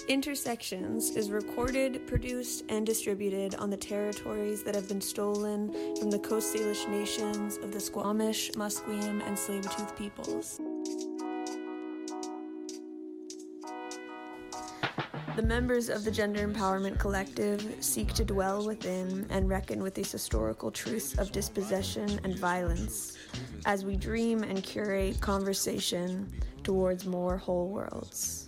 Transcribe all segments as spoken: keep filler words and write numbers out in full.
Intersections is recorded, produced, and distributed on the territories that have been stolen from the Coast Salish nations of the Squamish, Musqueam, and Tsleil-Waututh peoples. The members of the Gender Empowerment Collective seek to dwell within and reckon with these historical truths of dispossession and violence as we dream and curate conversation towards more whole worlds.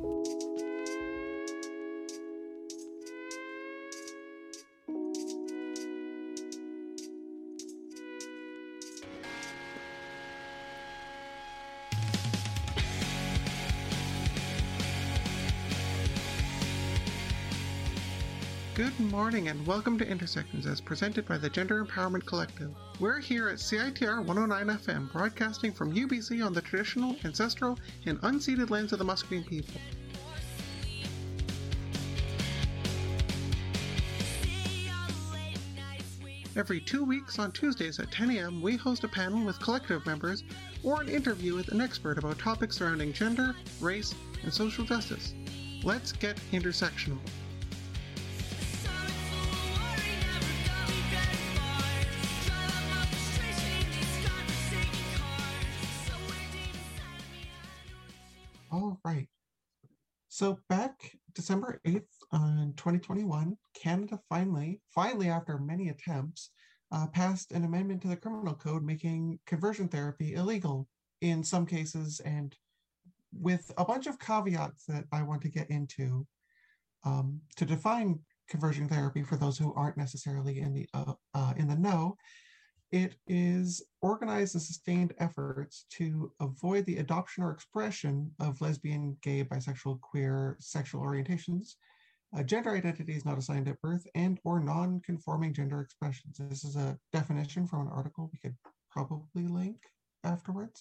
Good morning and welcome to Intersections as presented by the Gender Empowerment Collective. We're here at C I T R one oh nine F M broadcasting from U B C on the traditional, ancestral, and unceded lands of the Musqueam people. Every two weeks on Tuesdays at ten a.m. we host a panel with collective members or an interview with an expert about topics surrounding gender, race, and social justice. Let's get intersectional. All right. So back December eighth on twenty twenty-one, Canada finally, finally after many attempts, uh, passed an amendment to the criminal code making conversion therapy illegal in some cases, and with a bunch of caveats that I want to get into um, to define conversion therapy for those who aren't necessarily in the uh, uh, in the know. It is organized and sustained efforts to avoid the adoption or expression of lesbian, gay, bisexual, queer, sexual orientations, uh, gender identities not assigned at birth, and or non-conforming gender expressions. This is a definition from an article we could probably link afterwards.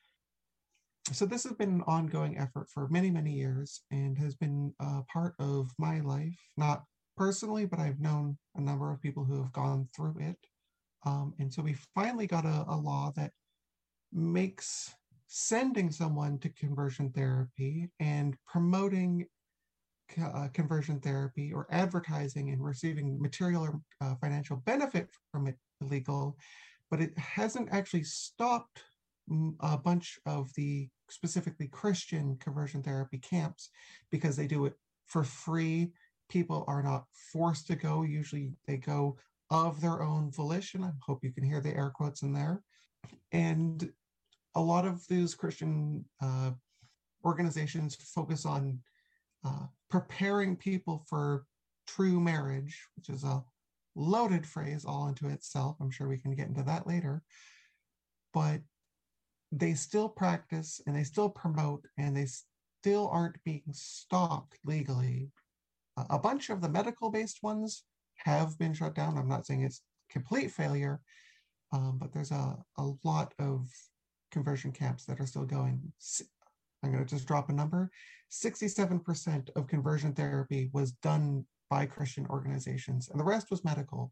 So this has been an ongoing effort for many, many years and has been a part of my life, not personally, but I've known a number of people who have gone through it. Um, and so we finally got a, a law that makes sending someone to conversion therapy and promoting uh, conversion therapy or advertising and receiving material or uh, financial benefit from it illegal, but it hasn't actually stopped a bunch of the specifically Christian conversion therapy camps because they do it for free. People are not forced to go. Usually they go of their own volition. I hope you can hear the air quotes in there. And a lot of these Christian uh, organizations focus on uh, preparing people for true marriage, which is a loaded phrase all unto itself. I'm sure we can get into that later. But they still practice and they still promote and they still aren't being stopped legally. Uh, a bunch of the medical-based ones have been shut down. I'm not saying it's complete failure, um, but there's a, a lot of conversion camps that are still going. I'm going to just drop a number. sixty-seven percent of conversion therapy was done by Christian organizations, and the rest was medical.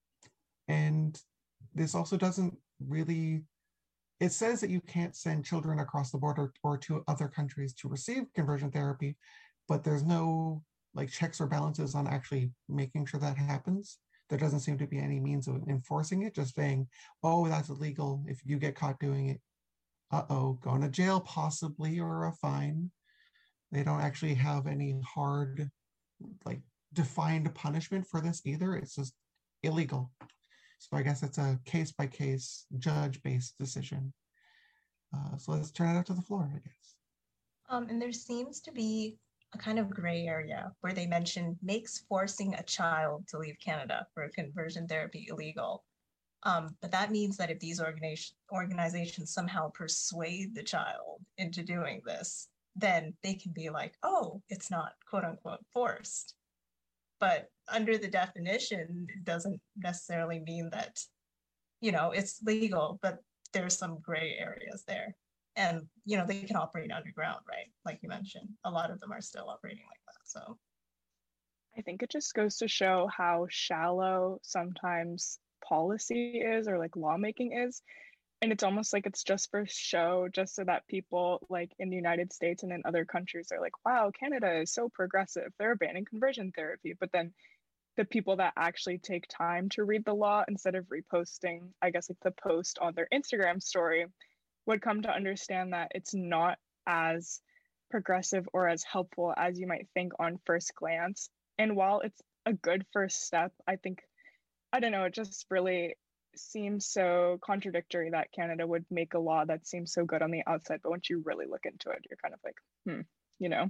And this also doesn't really, it says that you can't send children across the border or to other countries to receive conversion therapy, but there's no like checks or balances on actually making sure that happens. There doesn't seem to be any means of enforcing it, just saying, oh, that's illegal. If you get caught doing it, uh-oh, going to jail possibly or a fine. They don't actually have any hard, like defined punishment for this either. It's just illegal. So I guess it's a case-by-case, judge-based decision. Uh, so let's turn it out to the floor, I guess. Um, and there seems to be a kind of gray area where they mention makes forcing a child to leave Canada for conversion therapy illegal. Um, but that means that if these organization, organizations somehow persuade the child into doing this, then they can be like, oh, it's not quote unquote forced. But under the definition, it doesn't necessarily mean that, you know, it's legal, but there's some gray areas there. And, you know, they can operate underground, right? Like you mentioned, a lot of them are still operating like that. So I think it just goes to show how shallow sometimes policy is or like lawmaking is. and it's almost like it's just for show, just so that people like in the United States and in other countries are like, wow, Canada is so progressive, they're banning conversion therapy. But then the people that actually take time to read the law instead of reposting, I guess, like the post on their Instagram story, would come to understand that it's not as progressive or as helpful as you might think on first glance. And while it's a good first step, I think, I don't know, it just really seems so contradictory that Canada would make a law that seems so good on the outside, but once you really look into it, you're kind of like, hmm, you know?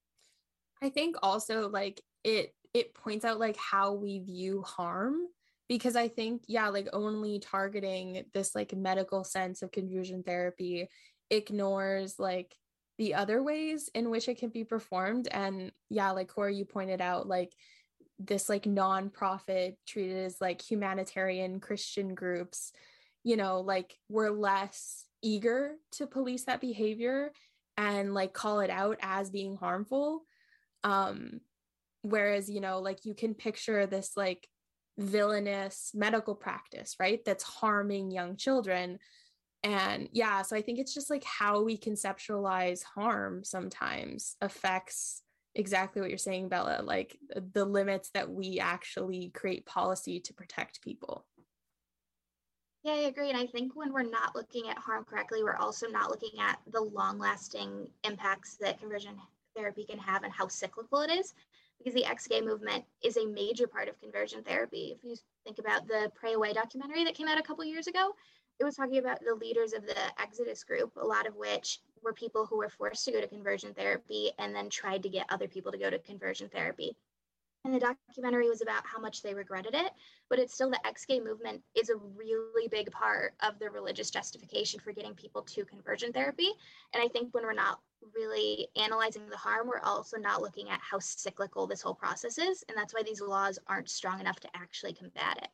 I think also like it it points out like how we view harm, because I think, yeah, like only targeting this like medical sense of conversion therapy ignores like the other ways in which it can be performed. And yeah, like Corey, you pointed out, like this like nonprofit treated as like humanitarian Christian groups, you know, like were less eager to police that behavior and like call it out as being harmful. Um, whereas, you know, like you can picture this like villainous medical practice, right? That's harming young children. And yeah, so I think it's just like how we conceptualize harm sometimes affects exactly what you're saying, Bella, like the limits that we actually create policy to protect people. Yeah, I agree. And I think when we're not looking at harm correctly, we're also not looking at the long-lasting impacts that conversion therapy can have and how cyclical it is, because the ex-gay movement is a major part of conversion therapy. If you think about the Pray Away documentary that came out a couple years ago, it was talking about the leaders of the Exodus group, a lot of which were people who were forced to go to conversion therapy and then tried to get other people to go to conversion therapy. And the documentary was about how much they regretted it, but it's still the ex-gay movement is a really big part of the religious justification for getting people to conversion therapy. And I think when we're not really analyzing the harm, we're also not looking at how cyclical this whole process is. And that's why these laws aren't strong enough to actually combat it.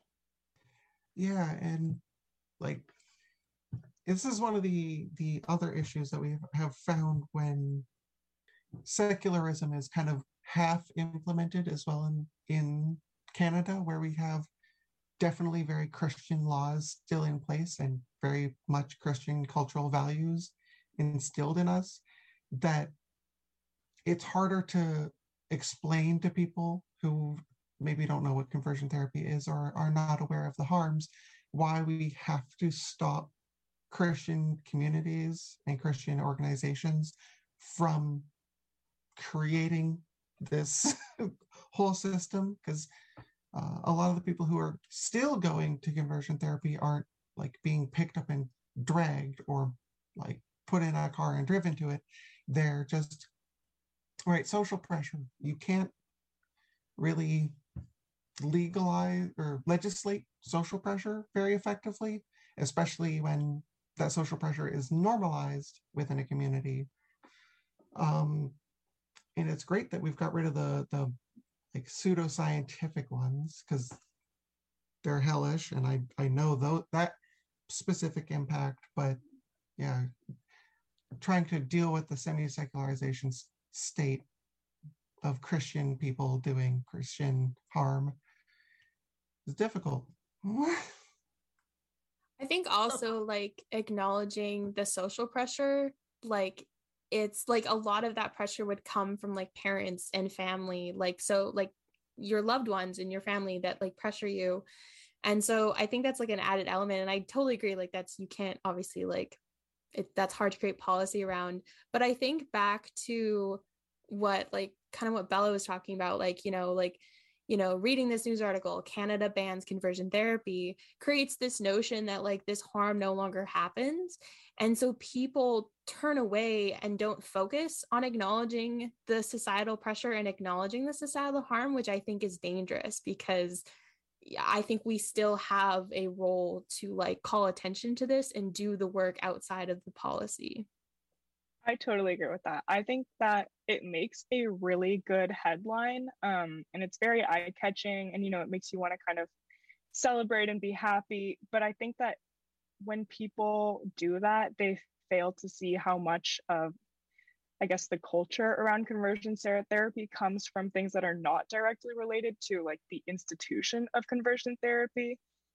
Yeah, and like this is one of the the other issues that we have found when secularism is kind of half implemented as well in in Canada, where we have definitely very Christian laws still in place and very much Christian cultural values instilled in us, that it's harder to explain to people who maybe don't know what conversion therapy is or are not aware of the harms why we have to stop Christian communities and Christian organizations from creating this whole system, because uh, a lot of the people who are still going to conversion therapy aren't like being picked up and dragged or like put in a car and driven to it. They're just, right, social pressure. You can't really legalize or legislate social pressure very effectively, especially when that social pressure is normalized within a community. Um, and it's great that we've got rid of the the like pseudoscientific ones, because they're hellish, and I I know though that specific impact. But yeah, trying to deal with the semi-secularization state of Christian people doing Christian harm is difficult. I think also like acknowledging the social pressure, like it's like a lot of that pressure would come from like parents and family, like so like your loved ones and your family that like pressure you. And so I think that's like an added element, and I totally agree, like that's, you can't obviously like it, that's hard to create policy around. But I think back to what like kind of what Bella was talking about, like, you know, like you know, reading this news article, Canada bans conversion therapy, creates this notion that like this harm no longer happens. And so people turn away and don't focus on acknowledging the societal pressure and acknowledging the societal harm, which I think is dangerous, because I think we still have a role to like call attention to this and do the work outside of the policy. I totally agree with that. I think that it makes a really good headline, um, and it's very eye-catching, and you know, it makes you want to kind of celebrate and be happy. But I think that when people do that, they fail to see how much of, I guess, the culture around conversion therapy comes from things that are not directly related to like the institution of conversion therapy.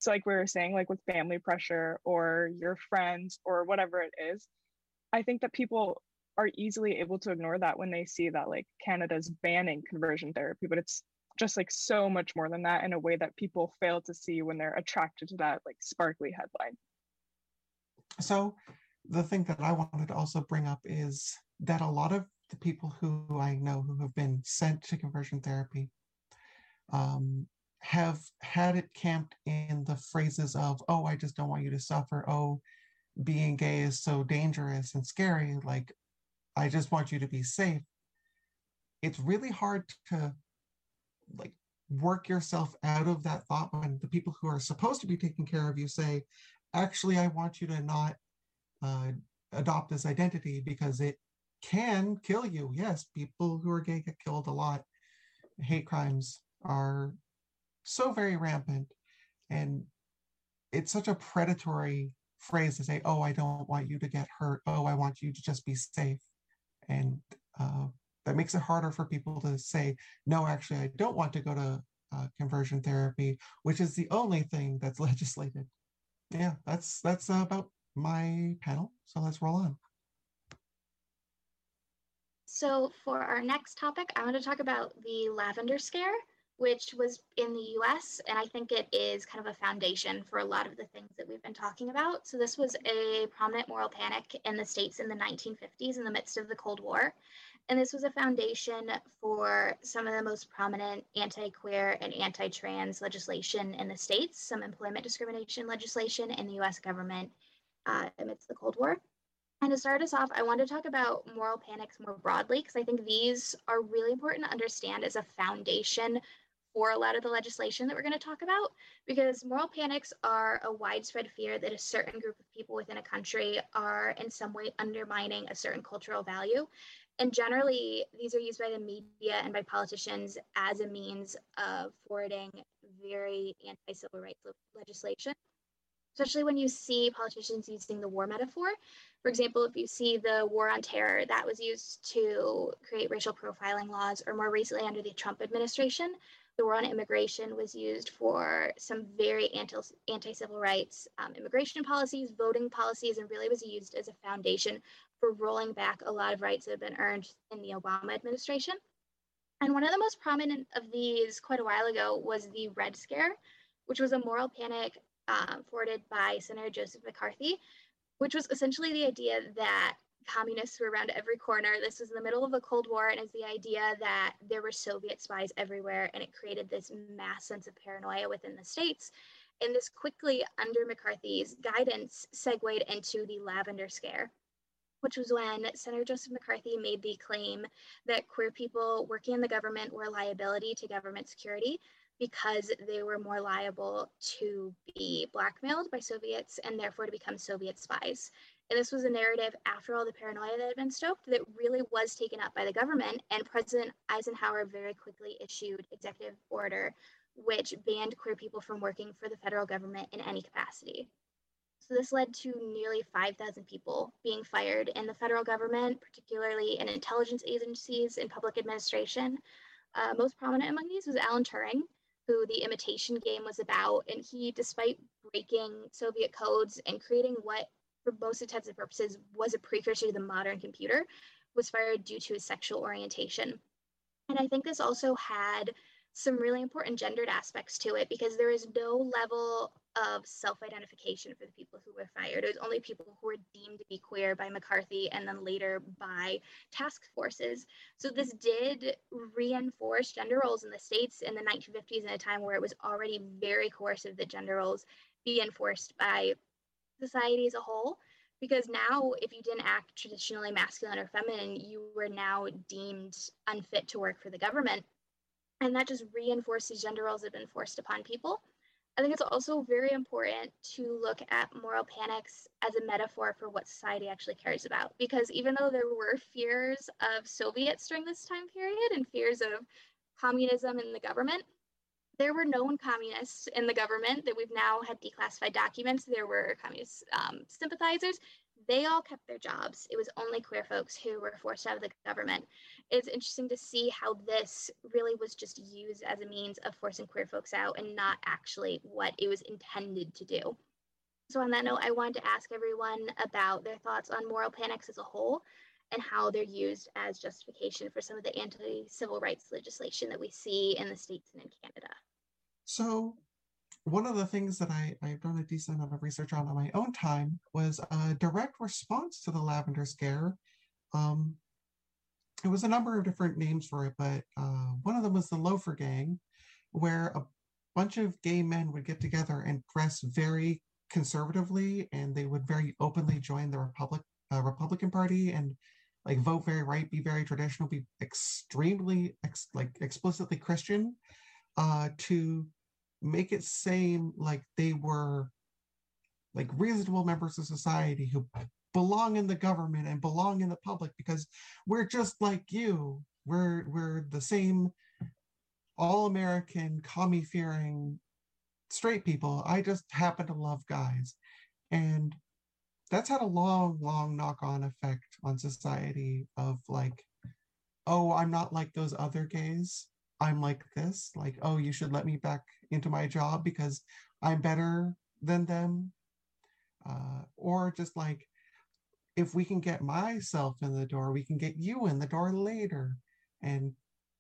So like we were saying, like with family pressure or your friends or whatever it is, I think that people are easily able to ignore that when they see that like Canada's banning conversion therapy, but it's just like so much more than that in a way that people fail to see when they're attracted to that like sparkly headline. So the thing that I wanted to also bring up is that a lot of the people who I know who have been sent to conversion therapy um, have had it camped in the phrases of, oh, I just don't want you to suffer. Oh, being gay is so dangerous and scary. Like, I just want you to be safe. It's really hard to like work yourself out of that thought when the people who are supposed to be taking care of you say, actually, I want you to not uh, adopt this identity because it can kill you. Yes, people who are gay get killed a lot. Hate crimes are so very rampant. And it's such a predatory phrase to say, oh, I don't want you to get hurt. Oh, I want you to just be safe. And uh, that makes it harder for people to say, no, actually, I don't want to go to uh, conversion therapy, which is the only thing that's legislated. Yeah, that's that's uh, about my panel. So let's roll on. So for our next topic, I want to talk about the lavender scare, which was in the U S, and I think it is kind of a foundation for a lot of the things that we've been talking about. So this was a prominent moral panic in the States in the nineteen fifties in the midst of the Cold War. And this was a foundation for some of the most prominent anti-queer and anti-trans legislation in the States, some employment discrimination legislation in the U S government uh, amidst the Cold War. And to start us off, I want to talk about moral panics more broadly, because I think these are really important to understand as a foundation for a lot of the legislation that we're going to talk about, because moral panics are a widespread fear that a certain group of people within a country are in some way undermining a certain cultural value. And generally, these are used by the media and by politicians as a means of forwarding very anti-civil rights legislation, especially when you see politicians using the war metaphor. For example, if you see the war on terror, that was used to create racial profiling laws, or more recently under the Trump administration, the war on immigration was used for some very anti, anti-civil rights um, immigration policies, voting policies, and really was used as a foundation for rolling back a lot of rights that have been earned in the Obama administration. And one of the most prominent of these quite a while ago was the Red Scare, which was a moral panic um, forwarded by Senator Joseph McCarthy, which was essentially the idea that communists were around every corner. This was in the middle of a Cold War, and it's the idea that there were Soviet spies everywhere, and it created this mass sense of paranoia within the States. And this quickly, under McCarthy's guidance, segued into the Lavender Scare, which was when Senator Joseph McCarthy made the claim that queer people working in the government were a liability to government security because they were more liable to be blackmailed by Soviets and therefore to become Soviet spies. And this was a narrative, after all the paranoia that had been stoked, that really was taken up by the government. And President Eisenhower very quickly issued executive order, which banned queer people from working for the federal government in any capacity. So this led to nearly five thousand people being fired in the federal government, particularly in intelligence agencies and public administration. Uh, most prominent among these was Alan Turing, who The Imitation Game was about. And he, despite breaking Soviet codes and creating what, for most intents and purposes, was a precursor to the modern computer, was fired due to his sexual orientation. And I think this also had some really important gendered aspects to it, because there is no level of self-identification for the people who were fired. It was only people who were deemed to be queer by McCarthy and then later by task forces. So this did reinforce gender roles in the States in the nineteen fifties, in a time where it was already very coercive that gender roles be enforced by society as a whole. Because now, if you didn't act traditionally masculine or feminine, you were now deemed unfit to work for the government. And that just reinforces gender roles that have been forced upon people. I think it's also very important to look at moral panics as a metaphor for what society actually cares about. Because even though there were fears of Soviets during this time period and fears of communism in the government, there were known communists in the government that we've now had declassified documents. There were communist um, sympathizers. they all kept their jobs. It was only queer folks who were forced out of the government. It's interesting to see how this really was just used as a means of forcing queer folks out and not actually what it was intended to do. So on that note, I wanted to ask everyone about their thoughts on moral panics as a whole and how they're used as justification for some of the anti-civil rights legislation that we see in the States and in Canada. So one of the things that I, I've done a decent amount of research on on my own time was a direct response to the Lavender Scare. Um, it was a number of different names for it, but uh, one of them was the Loafer Gang, where a bunch of gay men would get together and dress very conservatively, and they would very openly join the Republic, uh, Republican Party and like vote very right, be very traditional, be extremely ex- like explicitly Christian, uh, to make it seem like they were like reasonable members of society who belong in the government and belong in the public because we're just like you. We're we're the same all-American, commie-fearing straight people. I just happen to love guys. And that's had a long, long knock-on effect on society of like, oh, I'm not like those other gays. I'm like this. Like, oh, you should let me back into my job because I'm better than them. Uh, or just like, if we can get myself in the door, we can get you in the door later. And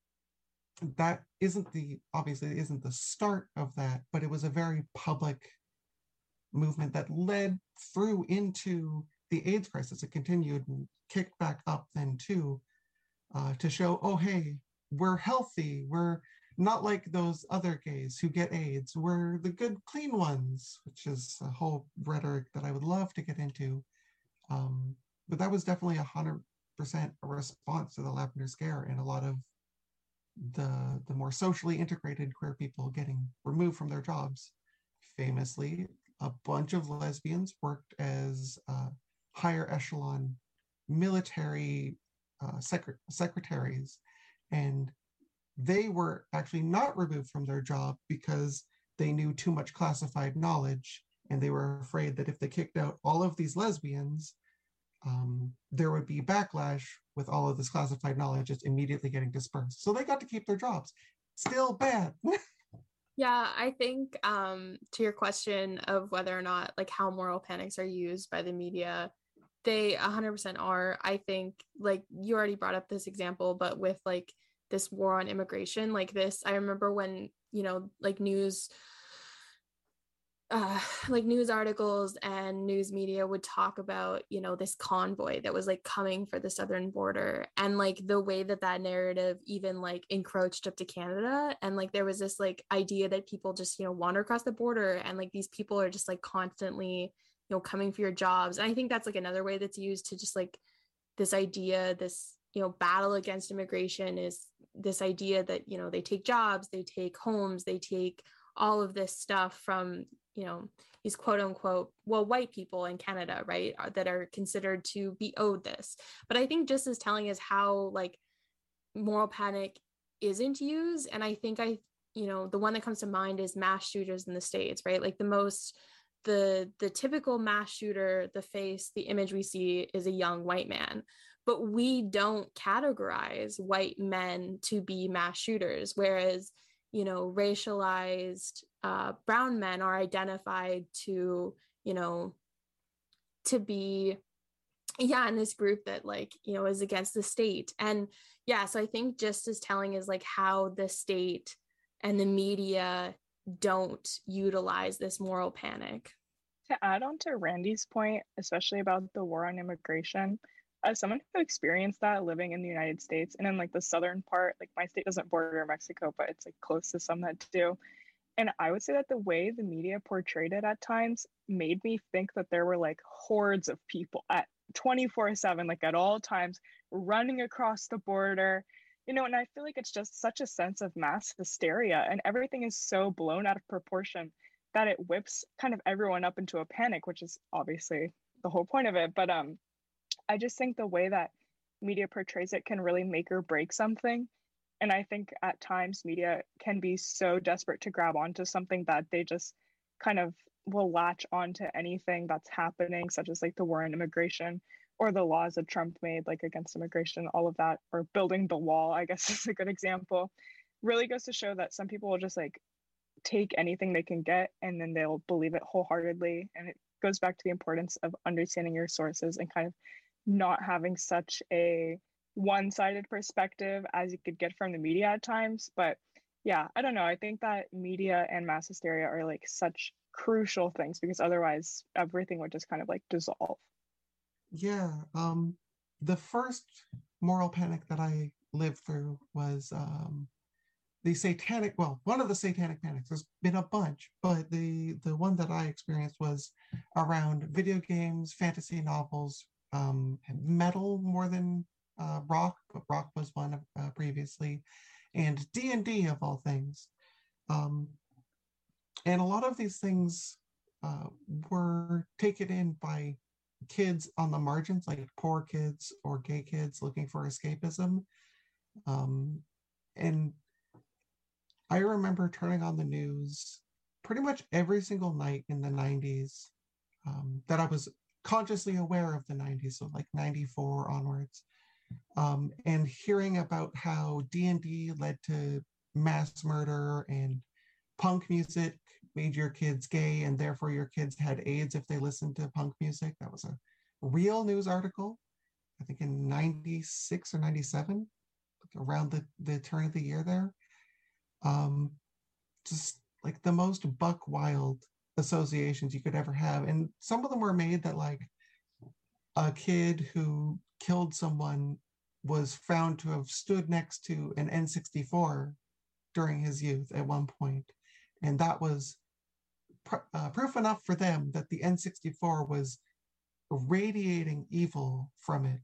that isn't the, obviously isn't the start of that, but it was a very public movement that led through into the AIDS crisis. It continued and kicked back up then too, uh, to show, oh, hey, we're healthy. We're not like those other gays who get AIDS. We're the good, clean ones, which is a whole rhetoric that I would love to get into. Um, but that was definitely a hundred percent a response to the Lavender Scare and a lot of the the more socially integrated queer people getting removed from their jobs. Famously, a bunch of lesbians worked as uh, higher echelon military uh, secret- secretaries, and they were actually not removed from their job because they knew too much classified knowledge, and they were afraid that if they kicked out all of these lesbians, um, there would be backlash with all of this classified knowledge just immediately getting dispersed. So they got to keep their jobs. Still bad. Yeah, I think um, to your question of whether or not like how moral panics are used by the media, they one hundred percent are. I think like you already brought up this example, but with like this war on immigration, like this, I remember when, you know, like news Uh, like news articles and news media would talk about, you know, this convoy that was like coming for the southern border, and like the way that that narrative even like encroached up to Canada, and like there was this like idea that people just, you know, wander across the border and like these people are just like constantly, you know, coming for your jobs. And I think that's like another way that's used to just like this idea, this, you know, battle against immigration is this idea that, you know, they take jobs, they take homes, they take all of this stuff from, you know, these quote unquote, well, white people in Canada, right, are, that are considered to be owed this. But I think just as telling is how like moral panic isn't used. And I think I, you know, the one that comes to mind is mass shooters in the States, right? Like the most, the the typical mass shooter, the face, the image we see is a young white man. But we don't categorize white men to be mass shooters, whereas, you know, racialized uh, brown men are identified to, you know, to be, yeah, in this group that like, you know, is against the state. And yeah, so I think just as telling is like how the state and the media don't utilize this moral panic. To add on to Randy's point, especially about the war on immigration, as someone who experienced that living in the United States and in like the southern part, like my state doesn't border Mexico, but it's like close to some that do. And I would say that the way the media portrayed it at times made me think that there were like hordes of people at twenty-four seven, like at all times, running across the border, you know, and I feel like it's just such a sense of mass hysteria, and everything is so blown out of proportion that it whips kind of everyone up into a panic, which is obviously the whole point of it. But um, I just think the way that media portrays it can really make or break something. And I think at times media can be so desperate to grab onto something that they just kind of will latch on to anything that's happening, such as like the war on immigration or the laws that Trump made, like against immigration, all of that, or building the wall, I guess is a good example. Really goes to show that some people will just like take anything they can get and then they'll believe it wholeheartedly. And it goes back to the importance of understanding your sources and kind of not having such a one-sided perspective as you could get from the media at times. But yeah, I don't know. I think that media and mass hysteria are like such crucial things, because otherwise everything would just kind of like dissolve. Yeah. Um, the first moral panic that I lived through was um, the satanic, well, one of the satanic panics. There's been a bunch, but the, the one that I experienced was around video games, fantasy novels, um, metal more than uh, rock, but rock was one uh, previously, and D and D of all things. Um, and a lot of these things uh, were taken in by kids on the margins, like poor kids or gay kids looking for escapism. Um, and I remember turning on the news pretty much every single night in the nineties um, that I was consciously aware of the nineties, so like ninety-four onwards, um, and hearing about how D and D led to mass murder and punk music made your kids gay and therefore your kids had AIDS if they listened to punk music. That was a real news article, I think in ninety-six or ninety-seven, around the, the turn of the year there. Um, just like the most buck wild associations you could ever have. And some of them were made that like a kid who killed someone was found to have stood next to an N sixty-four during his youth at one point. And that was pr- uh, proof enough for them that the N sixty-four was radiating evil from it.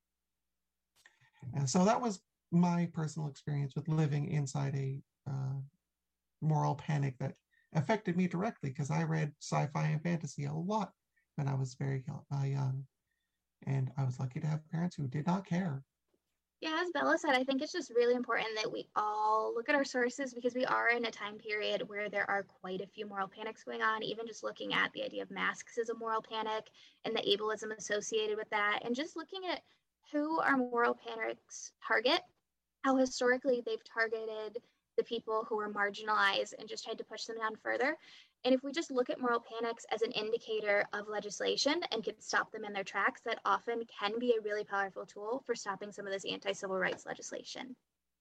And so that was my personal experience with living inside a uh, moral panic that affected me directly, because I read sci-fi and fantasy a lot when I was very uh, young. And I was lucky to have parents who did not care. Yeah, as Bella said, I think it's just really important that we all look at our sources, because we are in a time period where there are quite a few moral panics going on. Even just looking at the idea of masks as a moral panic and the ableism associated with that, and just looking at who our moral panics target, how historically they've targeted the people who are marginalized and just tried to push them down further. And if we just look at moral panics as an indicator of legislation and can stop them in their tracks, that often can be a really powerful tool for stopping some of this anti-civil rights legislation.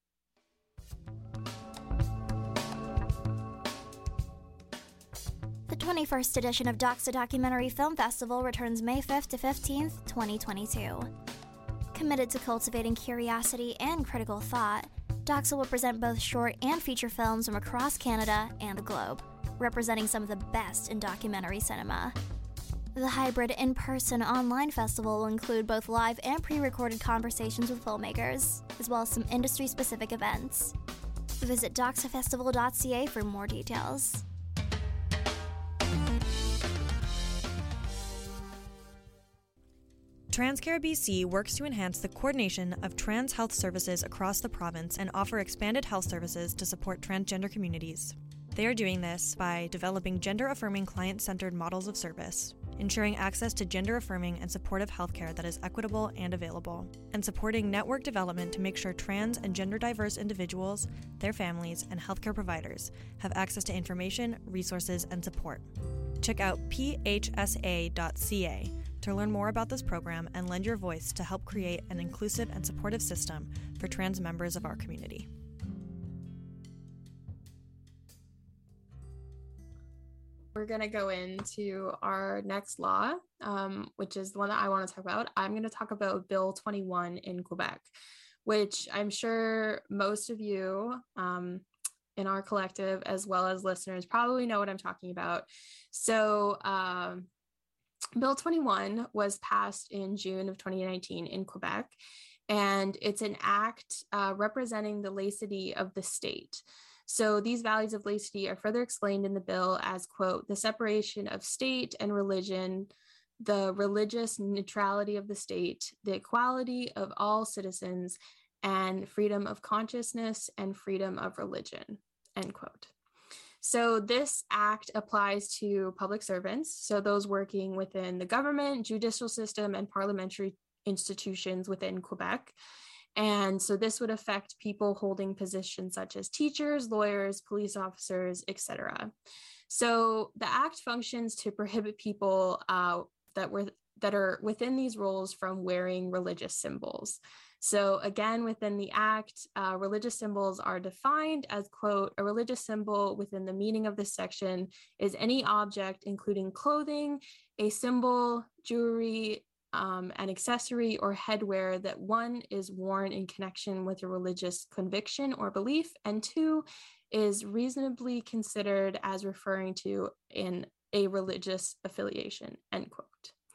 The twenty-first edition of Doxa Documentary Film Festival returns May fifth to fifteenth, twenty twenty-two. Committed to cultivating curiosity and critical thought, Doxa will present both short and feature films from across Canada and the globe, representing some of the best in documentary cinema. The hybrid in-person online festival will include both live and pre-recorded conversations with filmmakers, as well as some industry-specific events. Visit doxa festival dot c a for more details. TransCare B C works to enhance the coordination of trans health services across the province and offer expanded health services to support transgender communities. They are doing this by developing gender-affirming client-centered models of service, ensuring access to gender-affirming and supportive healthcare that is equitable and available, and supporting network development to make sure trans and gender-diverse individuals, their families, and healthcare providers have access to information, resources, and support. Check out p h s a dot c a to learn more about this program and lend your voice to help create an inclusive and supportive system for trans members of our community. We're going to go into our next law, um, which is the one that I want to talk about. I'm going to talk about Bill twenty-one in Quebec, which I'm sure most of you um, in our collective, as well as listeners, probably know what I'm talking about. So um, Bill twenty-one was passed in June of twenty nineteen in Quebec, and it's an act uh, representing the laicity of the state. So these values of laicity are further explained in the bill as, quote, the separation of state and religion, the religious neutrality of the state, the equality of all citizens, and freedom of consciousness and freedom of religion, end quote. So this act applies to public servants, so those working within the government, judicial system, and parliamentary institutions within Quebec. And so this would affect people holding positions such as teachers, lawyers, police officers, et cetera. So the act functions to prohibit people uh, that were that are within these roles from wearing religious symbols. So again, within the act, uh, religious symbols are defined as, quote, a religious symbol within the meaning of this section is any object, including clothing, a symbol, jewelry, um, an accessory, or headwear that one is worn in connection with a religious conviction or belief, and two is reasonably considered as referring to in a religious affiliation, end quote.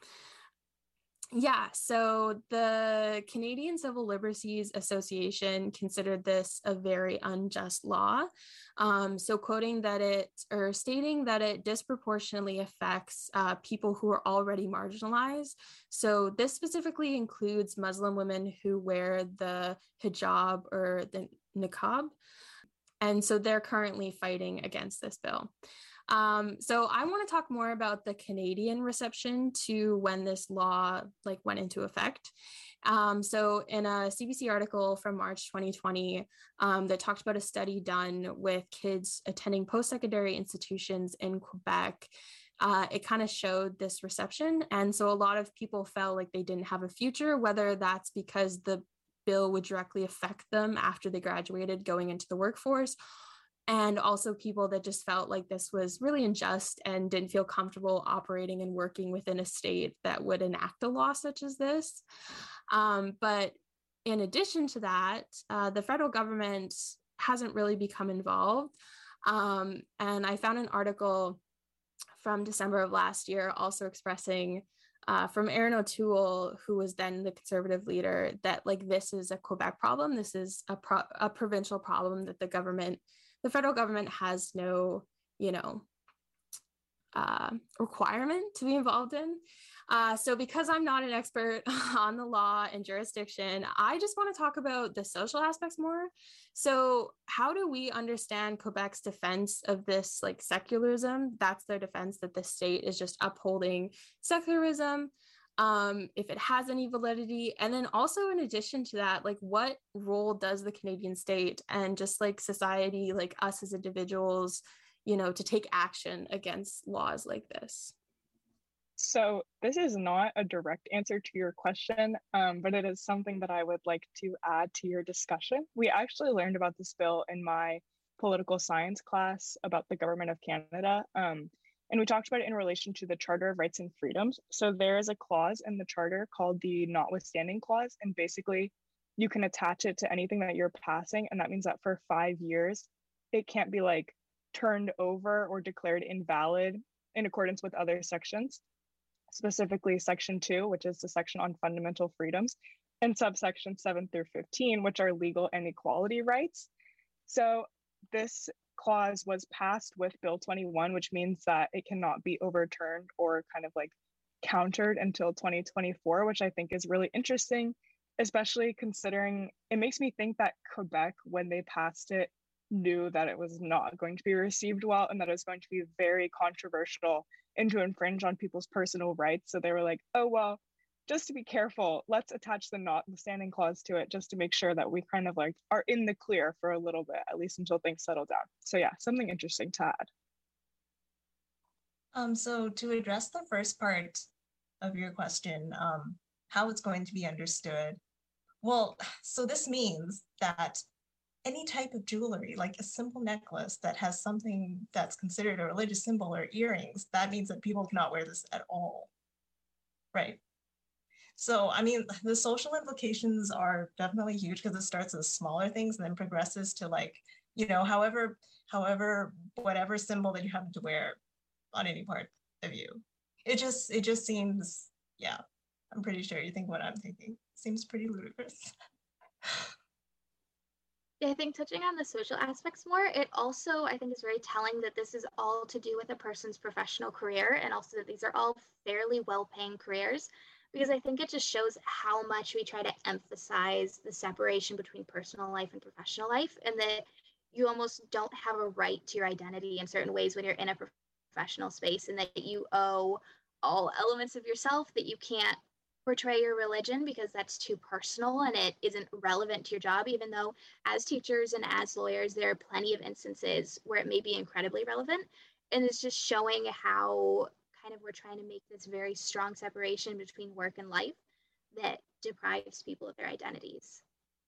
Yeah, so the Canadian Civil Liberties Association considered this a very unjust law. Um, so quoting that it, or stating that it disproportionately affects uh, people who are already marginalized. So this specifically includes Muslim women who wear the hijab or the niqab. And so they're currently fighting against this bill. Um, so I want to talk more about the Canadian reception to when this law like went into effect. Um, so in a C B C article from March twenty twenty um, that talked about a study done with kids attending post-secondary institutions in Quebec, uh, it kind of showed this reception. And so a lot of people felt like they didn't have a future, whether that's because the bill would directly affect them after they graduated going into the workforce, and also people that just felt like this was really unjust and didn't feel comfortable operating and working within a state that would enact a law such as this. Um, but in addition to that, uh, the federal government hasn't really become involved. Um, and I found an article from December of last year also expressing uh, from Erin O'Toole, who was then the Conservative leader, that like this is a Quebec problem. This is a, pro- a provincial problem that the government the federal government has no, you know, uh, requirement to be involved in. Uh, so because I'm not an expert on the law and jurisdiction, I just want to talk about the social aspects more. So how do we understand Quebec's defense of this like secularism? That's their defense, that the state is just upholding secularism. Um, if it has any validity. And then also in addition to that, like what role does the Canadian state and just like society, like us as individuals, you know, to take action against laws like this? So this is not a direct answer to your question, um, but it is something that I would like to add to your discussion. We actually learned about this bill in my political science class about the government of Canada. Um, And we talked about it in relation to the Charter of Rights and Freedoms. So there is a clause in the Charter called the Notwithstanding Clause. And basically, you can attach it to anything that you're passing. And that means that for five years, it can't be like turned over or declared invalid in accordance with other sections, specifically Section two, which is the section on fundamental freedoms, and subsection seven through fifteen, which are legal and equality rights. So this clause was passed with Bill twenty-one, which means that it cannot be overturned or kind of like countered until twenty twenty-four, which I think is really interesting, especially considering it makes me think that Quebec, when they passed it, knew that it was not going to be received well and that it was going to be very controversial and to infringe on people's personal rights. So they were like, oh, well, just to be careful, let's attach the notwithstanding clause to it just to make sure that we kind of like are in the clear for a little bit, at least until things settle down. So yeah, something interesting to add. Um, so to address the first part of your question, um, how it's going to be understood. Well, so this means that any type of jewelry, like a simple necklace that has something that's considered a religious symbol or earrings, that means that people cannot wear this at all, right? So, I mean, the social implications are definitely huge because it starts as smaller things and then progresses to like, you know, however, however, whatever symbol that you happen to wear on any part of you. It just, it just seems, yeah, I'm pretty sure you think what I'm thinking. Seems pretty ludicrous. I think touching on the social aspects more, it also, I think, is very telling that this is all to do with a person's professional career, and also that these are all fairly well-paying careers, because I think it just shows how much we try to emphasize the separation between personal life and professional life, and that you almost don't have a right to your identity in certain ways when you're in a professional space, and that you owe all elements of yourself, that you can't portray your religion because that's too personal and it isn't relevant to your job, even though as teachers and as lawyers, there are plenty of instances where it may be incredibly relevant. And it's just showing how kind of we're trying to make this very strong separation between work and life that deprives people of their identities.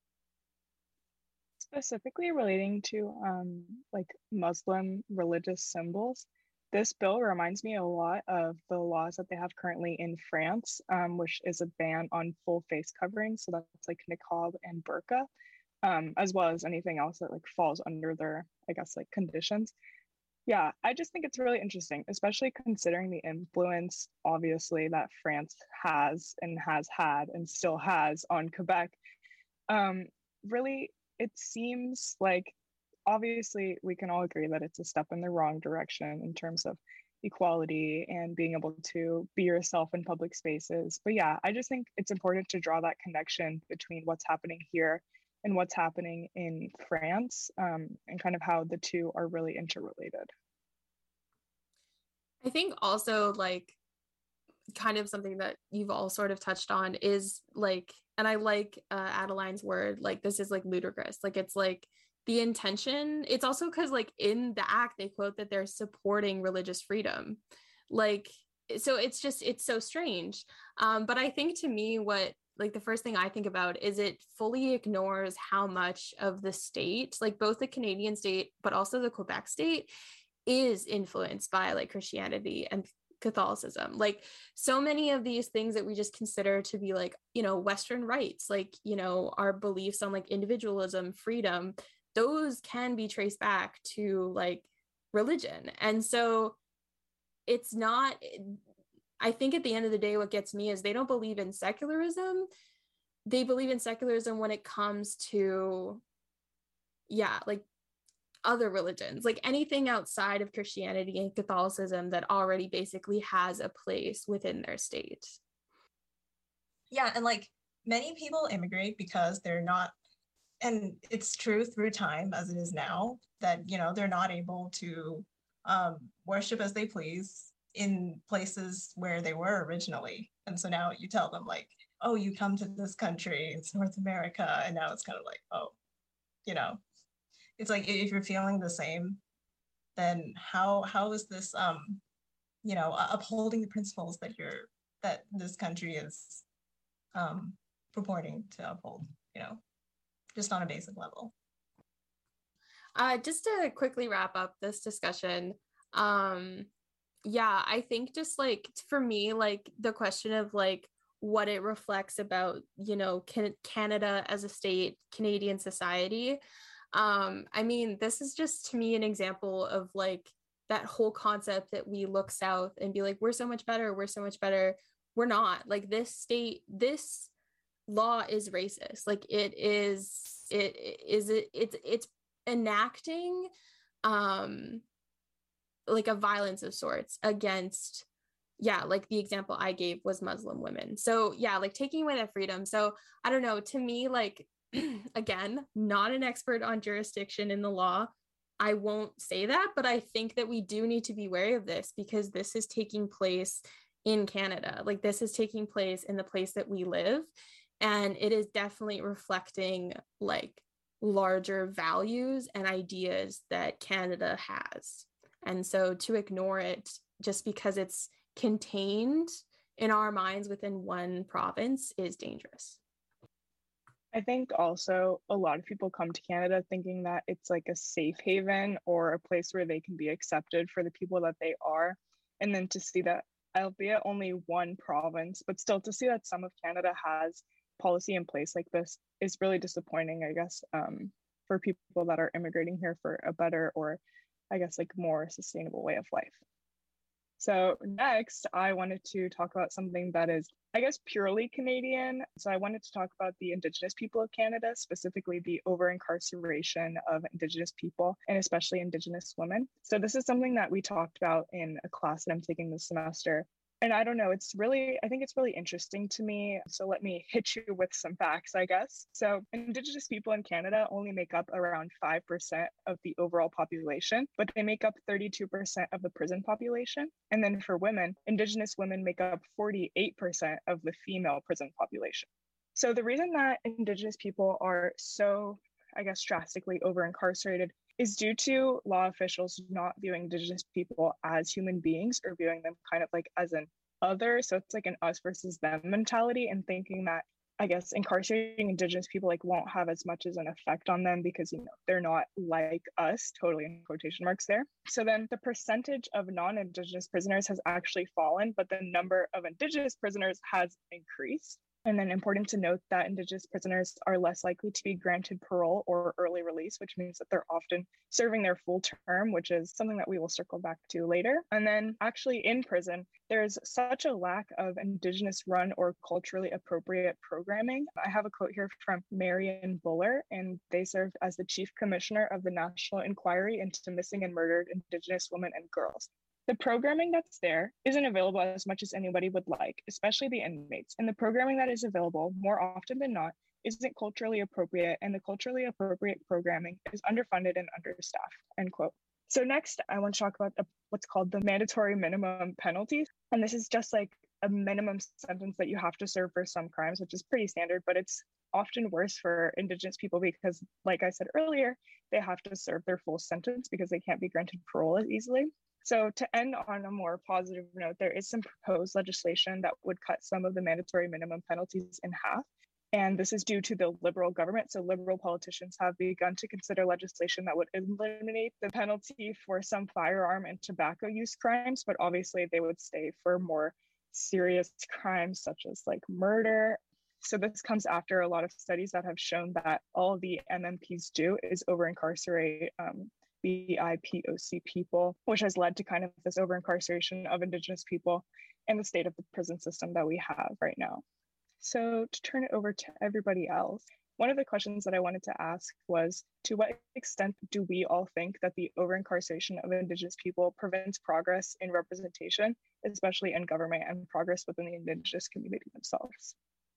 Specifically relating to um, like Muslim religious symbols, this bill reminds me a lot of the laws that they have currently in France, um, which is a ban on full face covering. So that's like niqab and burqa, um, as well as anything else that like falls under their, I guess, like conditions. Yeah, I just think it's really interesting, especially considering the influence, obviously, that France has and has had and still has on Quebec. Um, really, it seems like, obviously, we can all agree that it's a step in the wrong direction in terms of equality and being able to be yourself in public spaces. But yeah, I just think it's important to draw that connection between what's happening here and what's happening in France, um, and kind of how the two are really interrelated. I think also like kind of something that you've all sort of touched on is like, and I like uh, Adeline's word, like this is like ludicrous. Like it's like the intention, it's also because like in the act, they quote that they're supporting religious freedom. Like, so it's just, it's so strange. Um, but I think to me, what like the first thing I think about is it fully ignores how much of the state, like both the Canadian state, but also the Quebec state is influenced by like Christianity and Catholicism. Like so many of these things that we just consider to be like, you know, Western rights, like, you know, our beliefs on like individualism, freedom, those can be traced back to like religion. And so it's not, I think at the end of the day, what gets me is they don't believe in secularism. They believe in secularism when it comes to, yeah, like other religions, like anything outside of Christianity and Catholicism that already basically has a place within their state. Yeah, and like many people immigrate because they're not, and it's true through time as it is now, that, you know, they're not able to um, worship as they please in places where they were originally. And so now you tell them like, oh, you come to this country, it's North America. And now it's kind of like, oh, you know, it's like, if you're feeling the same, then how how is this, um, you know, upholding the principles that you're, that this country is um, purporting to uphold, you know, just on a basic level. Uh, just to quickly wrap up this discussion, um, yeah, I think just like for me, like the question of like what it reflects about, you know, can, Canada as a state, Canadian society. Um, I mean, this is just to me an example of like that whole concept that we look south and be like, we're so much better, we're so much better. We're not. Like this state, this law is racist. Like it is, it is, it, it's, it's enacting um like a violence of sorts against, yeah, like the example I gave was Muslim women. So yeah, like taking away that freedom. So I don't know, to me, like again, not an expert on jurisdiction in the law, I won't say that, but I think that we do need to be wary of this because this is taking place in Canada. Like this is taking place in the place that we live, and it is definitely reflecting like larger values and ideas that Canada has. And so to ignore it just because it's contained in our minds within one province is dangerous. I think also a lot of people come to Canada thinking that it's like a safe haven or a place where they can be accepted for the people that they are. And then to see that, albeit only one province, but still to see that some of Canada has policy in place like this is really disappointing, I guess, um, for people that are immigrating here for a better or I guess like more sustainable way of life. So next, I wanted to talk about something that is, I guess, purely Canadian. So I wanted to talk about the Indigenous people of Canada, specifically the over-incarceration of Indigenous people and especially Indigenous women. So this is something that we talked about in a class that I'm taking this semester. And I don't know, it's really, I think it's really interesting to me. So let me hit you with some facts, I guess. So Indigenous people in Canada only make up around five percent of the overall population, but they make up thirty-two percent of the prison population. And then for women, Indigenous women make up forty-eight percent of the female prison population. So the reason that Indigenous people are so, I guess, drastically over-incarcerated is due to law officials not viewing Indigenous people as human beings or viewing them kind of like as an other. So it's like an us versus them mentality, and thinking that, I guess, incarcerating Indigenous people like won't have as much as an effect on them because, you know, they're not like us, totally in quotation marks there. So then the percentage of non-Indigenous prisoners has actually fallen, but the number of Indigenous prisoners has increased. And then important to note that Indigenous prisoners are less likely to be granted parole or early release, which means that they're often serving their full term, which is something that we will circle back to later. And then actually in prison, there's such a lack of Indigenous run or culturally appropriate programming. I have a quote here from Marion Buller, and they served as the Chief Commissioner of the National Inquiry into Missing and Murdered Indigenous Women and Girls. The programming that's there isn't available as much as anybody would like, especially the inmates. And the programming that is available, more often than not, isn't culturally appropriate, and the culturally appropriate programming is underfunded and understaffed, end quote. So next, I want to talk about the, what's called the mandatory minimum penalties. And this is just like a minimum sentence that you have to serve for some crimes, which is pretty standard, but it's often worse for Indigenous people because, like I said earlier, they have to serve their full sentence because they can't be granted parole as easily. So to end on a more positive note, there is some proposed legislation that would cut some of the mandatory minimum penalties in half. And this is due to the Liberal government. So Liberal politicians have begun to consider legislation that would eliminate the penalty for some firearm and tobacco use crimes, but obviously they would stay for more serious crimes such as like murder. So this comes after a lot of studies that have shown that all the M M Ps do is over-incarcerate um, B I P O C people, which has led to kind of this over-incarceration of Indigenous people and the state of the prison system that we have right now. So to turn it over to everybody else, one of the questions that I wanted to ask was, to what extent do we all think that the over-incarceration of Indigenous people prevents progress in representation, especially in government, and progress within the Indigenous community themselves?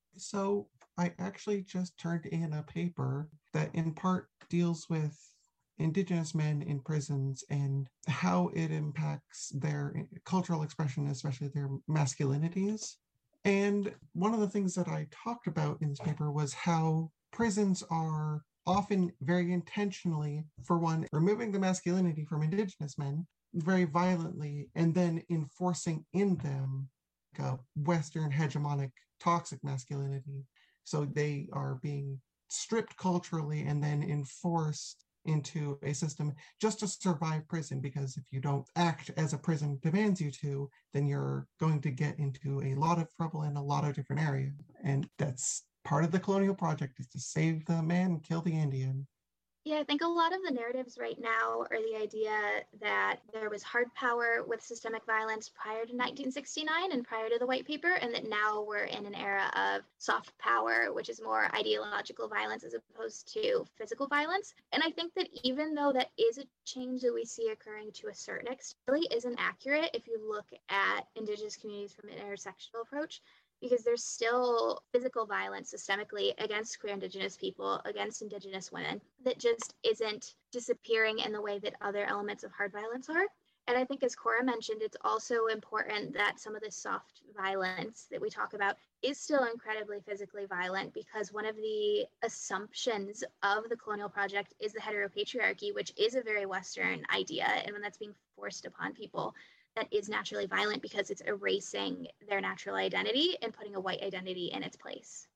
So I actually just turned in a paper that in part deals with Indigenous men in prisons and how it impacts their cultural expression, especially their masculinities. And one of the things that I talked about in this paper was how prisons are often very intentionally, for one, removing the masculinity from Indigenous men very violently, and then enforcing in them a Western hegemonic toxic masculinity. So they are being stripped culturally and then enforced into a system just to survive prison, because if you don't act as a prison demands you to, then you're going to get into a lot of trouble in a lot of different areas. And that's part of the colonial project, is to save the man and kill the Indian. Yeah, I think a lot of the narratives right now are the idea that there was hard power with systemic violence prior to nineteen sixty-nine and prior to the white paper, and that now we're in an era of soft power, which is more ideological violence as opposed to physical violence. And I think that even though that is a change that we see occurring to a certain extent, it really isn't accurate if you look at Indigenous communities from an intersectional approach, because there's still physical violence systemically against queer Indigenous people, against Indigenous women, that just isn't disappearing in the way that other elements of hard violence are. And I think, as Cora mentioned, it's also important that some of this soft violence that we talk about is still incredibly physically violent, because one of the assumptions of the colonial project is the heteropatriarchy, which is a very Western idea, and when that's being forced upon people, that is naturally violent because it's erasing their natural identity and putting a white identity in its place.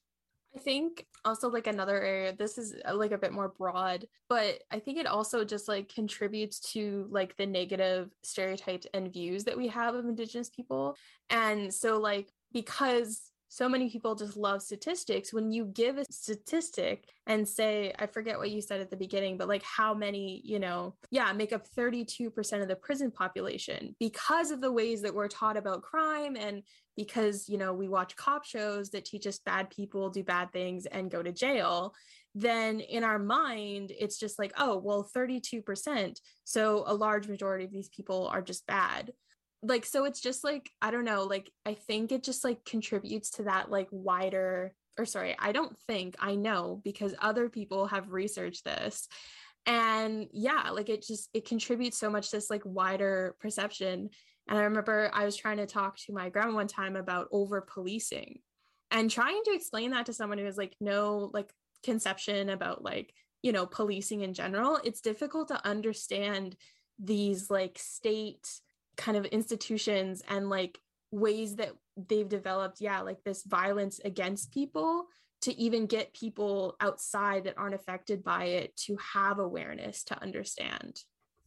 I think also like another area, this is like a bit more broad, but I think it also just like contributes to like the negative stereotypes and views that we have of Indigenous people. And so like, because so many people just love statistics, when you give a statistic and say, I forget what you said at the beginning, but like how many, you know, yeah, make up thirty-two percent of the prison population, because of the ways that we're taught about crime, and because, you know, we watch cop shows that teach us bad people do bad things and go to jail, then in our mind, it's just like, oh, well, thirty-two percent. So a large majority of these people are just bad. like, so it's just like, I don't know, like, I think it just like contributes to that like wider, or sorry, I don't think, I know, because other people have researched this. And yeah, like it just, it contributes so much to this like wider perception. And I remember I was trying to talk to my grandma one time about over policing and trying to explain that to someone who has like no like conception about like, you know, policing in general. It's difficult to understand these like state kind of institutions and like ways that they've developed, yeah, like this violence against people, to even get people outside that aren't affected by it to have awareness to understand.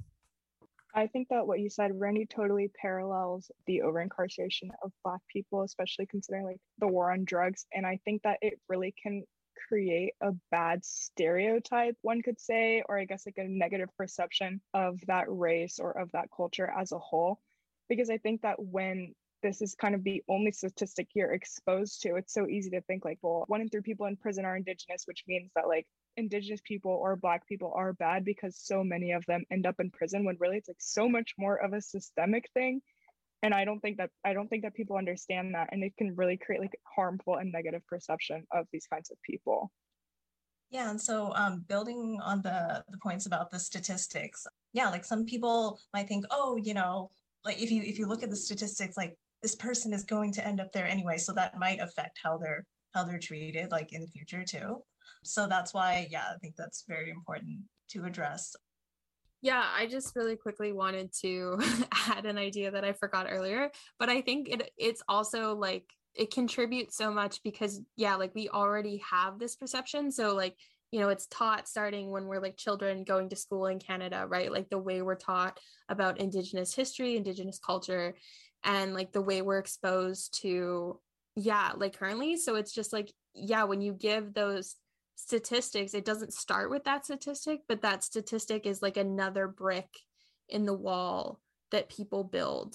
I think that what you said, Randy, totally parallels the over-incarceration of Black people, especially considering like the war on drugs. And I think that it really can create a bad stereotype, one could say, or I guess like a negative perception of that race or of that culture as a whole. Because I think that when this is kind of the only statistic you're exposed to, it's so easy to think like, well, one in three people in prison are Indigenous, which means that like Indigenous people or Black people are bad because so many of them end up in prison, when really it's like so much more of a systemic thing. And I don't think that I don't think that people understand that, and it can really create like harmful and negative perception of these kinds of people. Yeah, and so um, building on the the points about the statistics, yeah, like some people might think, oh, you know, like if you if you look at the statistics, like this person is going to end up there anyway, so that might affect how they're how they're treated like in the future too. So that's why, yeah, I think that's very important to address. Yeah, I just really quickly wanted to add an idea that I forgot earlier, but I think it it's also like it contributes so much because, yeah, like we already have this perception. So like, you know, it's taught starting when we're like children going to school in Canada, right? Like the way we're taught about Indigenous history, Indigenous culture, and like the way we're exposed to, yeah, like currently. So it's just like, yeah, when you give those statistics, it doesn't start with that statistic, but that statistic is like another brick in the wall that people build.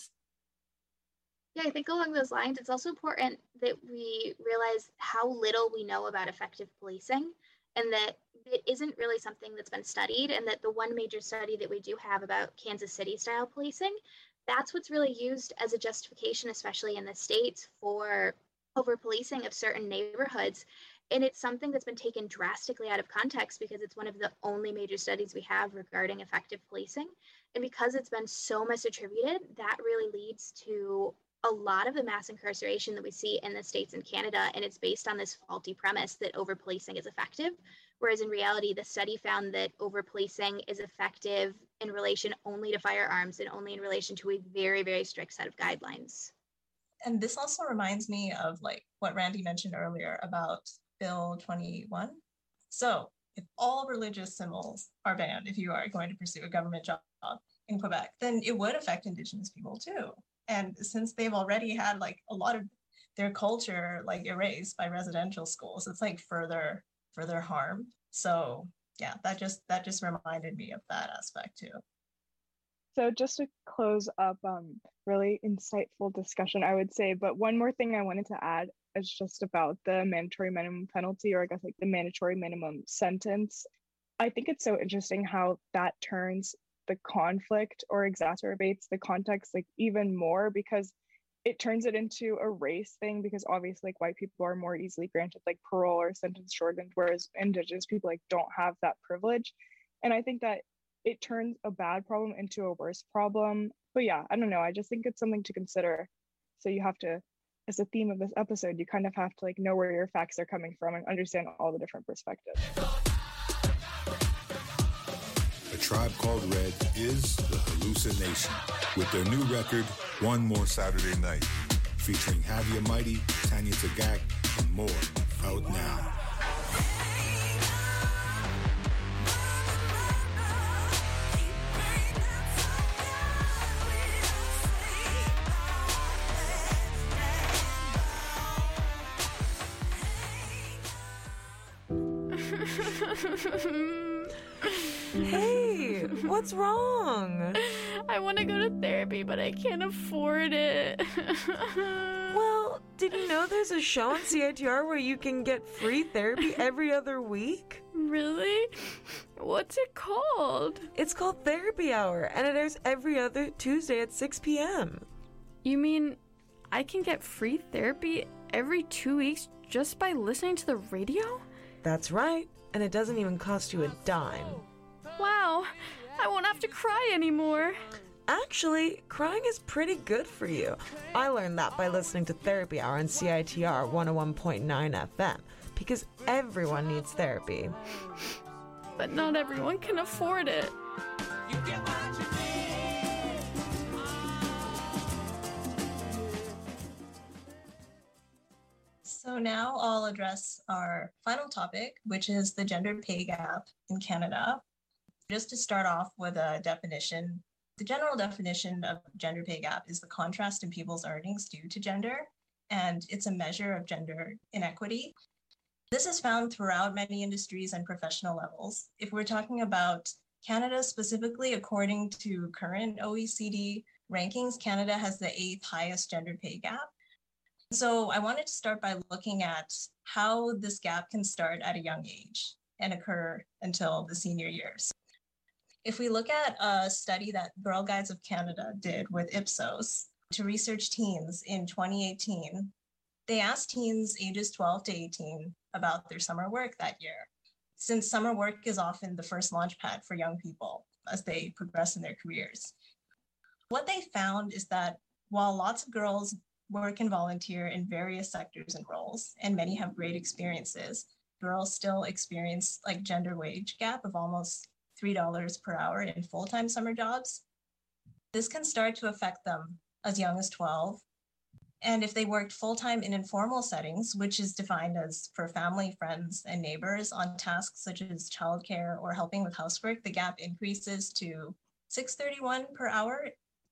Yeah, I think along those lines, it's also important that we realize how little we know about effective policing, and that it isn't really something that's been studied, and that the one major study that we do have about Kansas City style policing, that's what's really used as a justification, especially in the States, for over policing of certain neighborhoods. And it's something that's been taken drastically out of context because it's one of the only major studies we have regarding effective policing. And because it's been so misattributed, that really leads to a lot of the mass incarceration that we see in the States and Canada. And it's based on this faulty premise that over policing is effective. Whereas in reality, the study found that over policing is effective in relation only to firearms and only in relation to a very, very strict set of guidelines. And this also reminds me of like what Randy mentioned earlier about Bill twenty-one. So if all religious symbols are banned, if you are going to pursue a government job in Quebec, then it would affect Indigenous people too. And since they've already had like a lot of their culture like erased by residential schools, it's like further further harm. So yeah, that just that just reminded me of that aspect too. So just to close up, um, really insightful discussion, I would say. But one more thing I wanted to add is just about the mandatory minimum penalty, or I guess like the mandatory minimum sentence. I think it's so interesting how that turns the conflict or exacerbates the context like even more, because it turns it into a race thing, because obviously like white people are more easily granted like parole or sentence shortened, whereas Indigenous people like don't have that privilege. And I think that it turns a bad problem into a worse problem. But yeah, I don't know. I just think it's something to consider. So you have to, as a theme of this episode, you kind of have to like know where your facts are coming from and understand all the different perspectives. A Tribe Called Red is the hallucination with their new record, One More Saturday Night, featuring Havia Mighty, Tanya Tagak, and more, out now. Hey, what's wrong? I want to go to therapy, but I can't afford it. Well, did you know there's a show on C I T R where you can get free therapy every other week? Really? What's it called? It's called Therapy Hour, and it airs every other Tuesday at six p.m. You mean I can get free therapy every two weeks just by listening to the radio? That's right, and it doesn't even cost you a dime. Wow, I won't have to cry anymore. Actually, crying is pretty good for you. I learned that by listening to Therapy Hour on C I T R one oh one point nine F M, because everyone needs therapy. But not everyone can afford it. You get what you need. So now I'll address our final topic, which is the gender pay gap in Canada. Just to start off with a definition, the general definition of gender pay gap is the contrast in people's earnings due to gender, and it's a measure of gender inequity. This is found throughout many industries and professional levels. If we're talking about Canada specifically, according to current O E C D rankings, Canada has the eighth highest gender pay gap. So I wanted to start by looking at how this gap can start at a young age and occur until the senior years. If we look at a study that Girl Guides of Canada did with Ipsos to research teens in twenty eighteen, they asked teens ages twelve to eighteen about their summer work that year, since summer work is often the first launch pad for young people as they progress in their careers. What they found is that while lots of girls work and volunteer in various sectors and roles, and many have great experiences, girls still experience like gender wage gap of almost three dollars per hour in full-time summer jobs. This can start to affect them as young as twelve. And if they worked full-time in informal settings, which is defined as for family, friends, and neighbors on tasks such as childcare or helping with housework, the gap increases to six dollars and thirty-one cents per hour.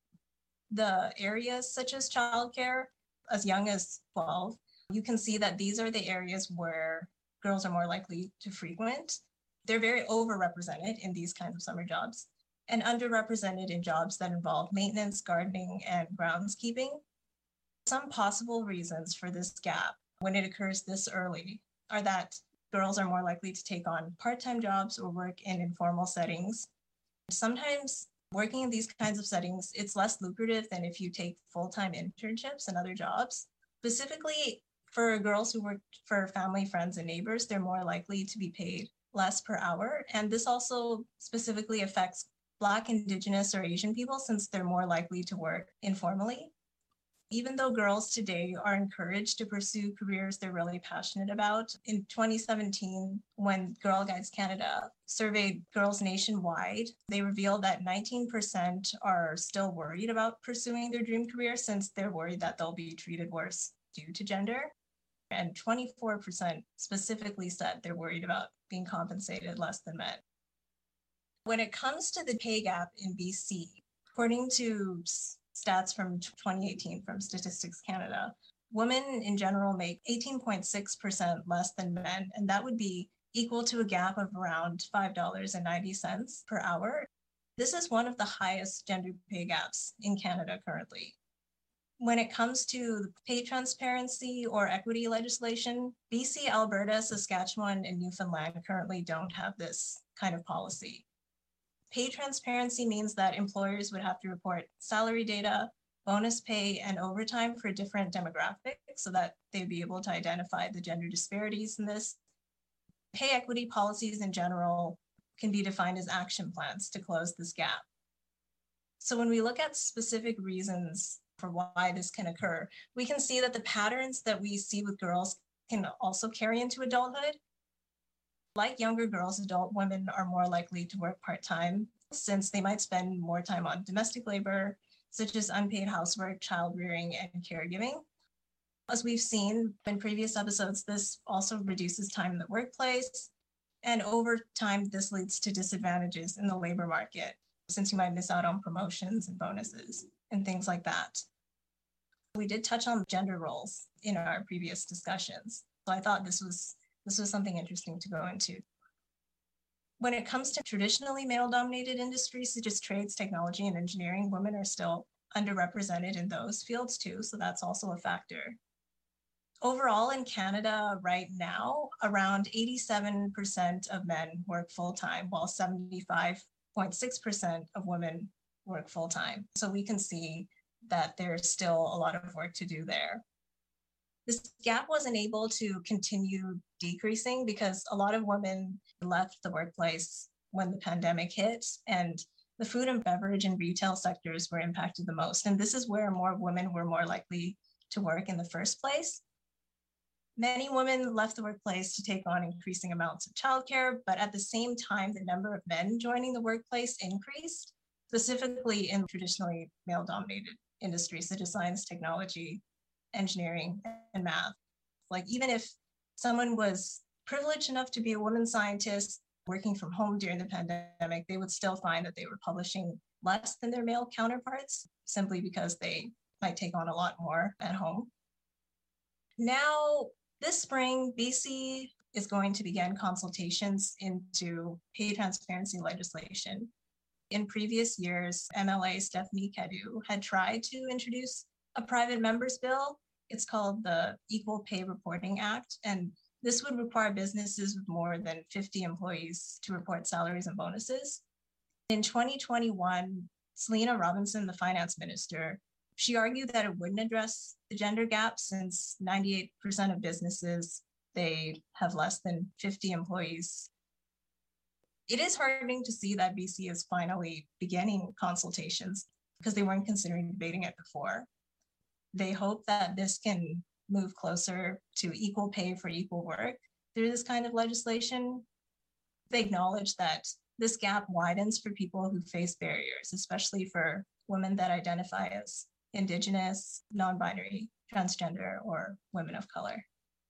The areas such as childcare, as young as twelve, you can see that these are the areas where girls are more likely to frequent. They're very overrepresented in these kinds of summer jobs and underrepresented in jobs that involve maintenance, gardening, and groundskeeping. Some possible reasons for this gap when it occurs this early are that girls are more likely to take on part-time jobs or work in informal settings. Sometimes working in these kinds of settings, it's less lucrative than if you take full-time internships and other jobs. Specifically, for girls who work for family, friends, and neighbors, they're more likely to be paid less per hour. And this also specifically affects Black, Indigenous, or Asian people since they're more likely to work informally. Even though girls today are encouraged to pursue careers they're really passionate about, in twenty seventeen, when Girl Guides Canada surveyed girls nationwide, they revealed that nineteen percent are still worried about pursuing their dream career since they're worried that they'll be treated worse due to gender. And twenty-four percent specifically said they're worried about being compensated less than men. When it comes to the pay gap in B C, according to stats from twenty eighteen from Statistics Canada, women in general make eighteen point six percent less than men, and that would be equal to a gap of around five dollars and ninety cents per hour. This is one of the highest gender pay gaps in Canada currently. When it comes to pay transparency or equity legislation, B C, Alberta, Saskatchewan, and Newfoundland currently don't have this kind of policy. Pay transparency means that employers would have to report salary data, bonus pay, and overtime for different demographics so that they'd be able to identify the gender disparities in this. Pay equity policies in general can be defined as action plans to close this gap. So when we look at specific reasons for why this can occur, we can see that the patterns that we see with girls can also carry into adulthood. Like younger girls, adult women are more likely to work part-time since they might spend more time on domestic labor, such as unpaid housework, child rearing, and caregiving. As we've seen in previous episodes, this also reduces time in the workplace. And over time, this leads to disadvantages in the labor market, since you might miss out on promotions and bonuses and things like that. We did touch on gender roles in our previous discussions. So I thought this was This was something interesting to go into. When it comes to traditionally male-dominated industries such as trades, technology, and engineering, women are still underrepresented in those fields too, so that's also a factor. Overall, in Canada right now, around eighty-seven percent of men work full-time, while seventy-five point six percent of women work full-time. So we can see that there's still a lot of work to do there. This gap wasn't able to continue decreasing because a lot of women left the workplace when the pandemic hit, and the food and beverage and retail sectors were impacted the most. And this is where more women were more likely to work in the first place. Many women left the workplace to take on increasing amounts of childcare, but at the same time, the number of men joining the workplace increased, specifically in traditionally male-dominated industries such as science, technology, engineering, and math. Like even if someone was privileged enough to be a woman scientist working from home during the pandemic, they would still find that they were publishing less than their male counterparts simply because they might take on a lot more at home. Now, this spring, B C is going to begin consultations into pay transparency legislation. In previous years, M L A Stephanie Kedu had tried to introduce a private members bill. It's called the Equal Pay Reporting Act, and this would require businesses with more than fifty employees to report salaries and bonuses. In twenty twenty-one, Selena Robinson, the finance minister, she argued that it wouldn't address the gender gap since ninety-eight percent of businesses, they have less than fifty employees. It is heartening to see that B C is finally beginning consultations because they weren't considering debating it before. They hope that this can move closer to equal pay for equal work through this kind of legislation. They acknowledge that this gap widens for people who face barriers, especially for women that identify as Indigenous, non-binary, transgender, or women of color.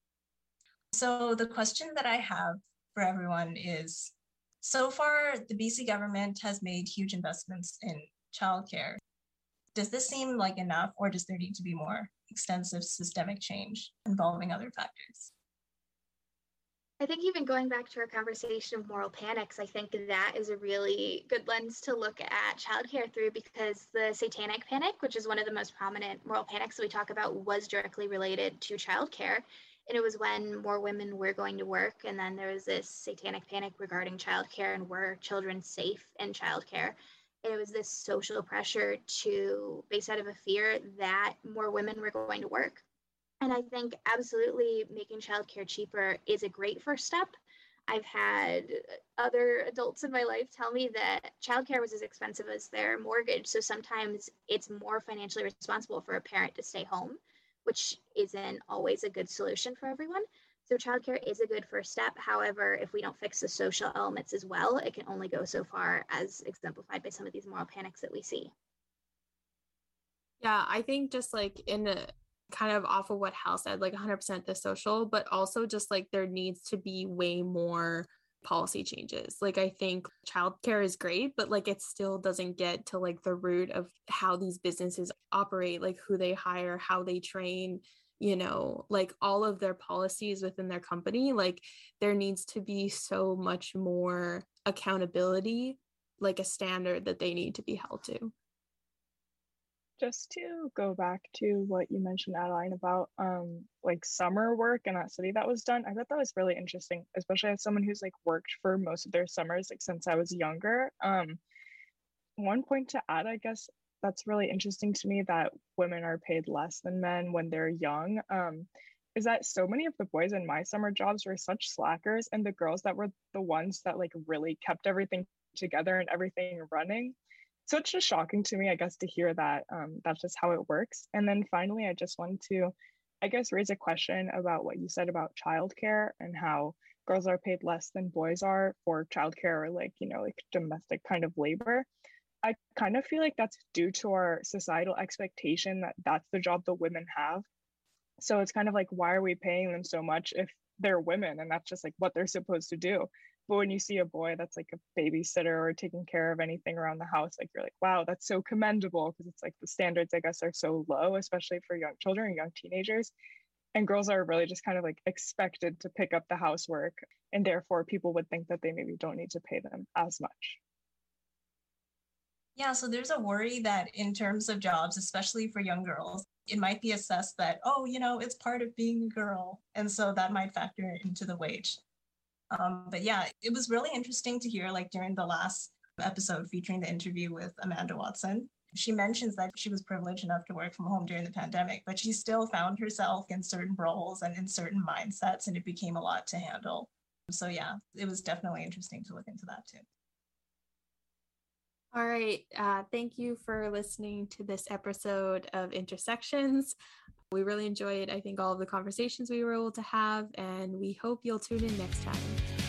So the question that I have for everyone is, so far, the B C government has made huge investments in childcare. Does this seem like enough, or does there need to be more extensive systemic change involving other factors? I think even going back to our conversation of moral panics, I think that is a really good lens to look at childcare through, because the satanic panic, which is one of the most prominent moral panics that we talk about, was directly related to childcare. And it was when more women were going to work, and then there was this satanic panic regarding childcare and were children safe in childcare. And it was this social pressure to, based out of a fear that more women were going to work. And I think absolutely making childcare cheaper is a great first step. I've had other adults in my life tell me that childcare was as expensive as their mortgage. So sometimes it's more financially responsible for a parent to stay home, which isn't always a good solution for everyone. So childcare is a good first step. However, if we don't fix the social elements as well, it can only go so far, as exemplified by some of these moral panics that we see. Yeah, I think just like in a kind of off of what Hal said, like one hundred percent the social, but also just like there needs to be way more policy changes. Like I think childcare is great, but like it still doesn't get to like the root of how these businesses operate, like who they hire, how they train, you know, like all of their policies within their company. Like there needs to be so much more accountability, like a standard that they need to be held to. Just to go back to what you mentioned, Adeline, about um like summer work in that study that was done, I thought that was really interesting, especially as someone who's like worked for most of their summers like since I was younger. Um, one point to add, I guess, that's really interesting to me that women are paid less than men when they're young, um, is that so many of the boys in my summer jobs were such slackers, and the girls that were the ones that like really kept everything together and everything running. So it's just shocking to me, I guess, to hear that um, that's just how it works. And then finally, I just want to, I guess, raise a question about what you said about childcare and how girls are paid less than boys are for childcare, or like, you know, like domestic kind of labor. I kind of feel like that's due to our societal expectation that that's the job the women have. So it's kind of like, why are we paying them so much if they're women and that's just like what they're supposed to do? But when you see a boy that's like a babysitter or taking care of anything around the house, like you're like, wow, that's so commendable, because it's like the standards, I guess, are so low, especially for young children and young teenagers. And girls are really just kind of like expected to pick up the housework. And therefore, people would think that they maybe don't need to pay them as much. Yeah, so there's a worry that in terms of jobs, especially for young girls, it might be assessed that, oh, you know, it's part of being a girl. And so that might factor into the wage. Um, but yeah, it was really interesting to hear, like during the last episode featuring the interview with Amanda Watson, She mentions that she was privileged enough to work from home during the pandemic, but she still found herself in certain roles and in certain mindsets, and it became a lot to handle. So yeah, it was definitely interesting to look into that too. All right. Uh, thank you for listening to this episode of Intersections. We really enjoyed, I think, all of the conversations we were able to have, and we hope you'll tune in next time.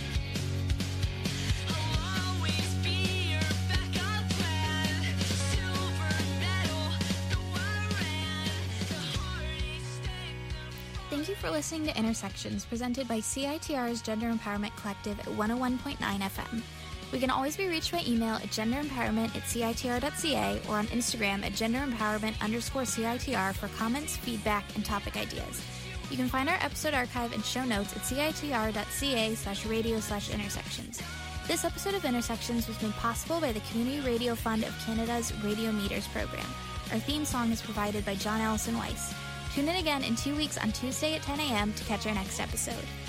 Thank you for listening to Intersections, presented by C I T R's Gender Empowerment Collective at one oh one point nine F M. We can always be reached by email at genderempowerment at C I T R dot C A or on Instagram at genderempowerment underscore C I T R for comments, feedback, and topic ideas. You can find our episode archive and show notes at C I T R dot C A slash radio slash intersections. This episode of Intersections was made possible by the Community Radio Fund of Canada's Radio Meters program. Our theme song is provided by John Allison Weiss. Tune in again in two weeks on Tuesday at ten a.m. to catch our next episode.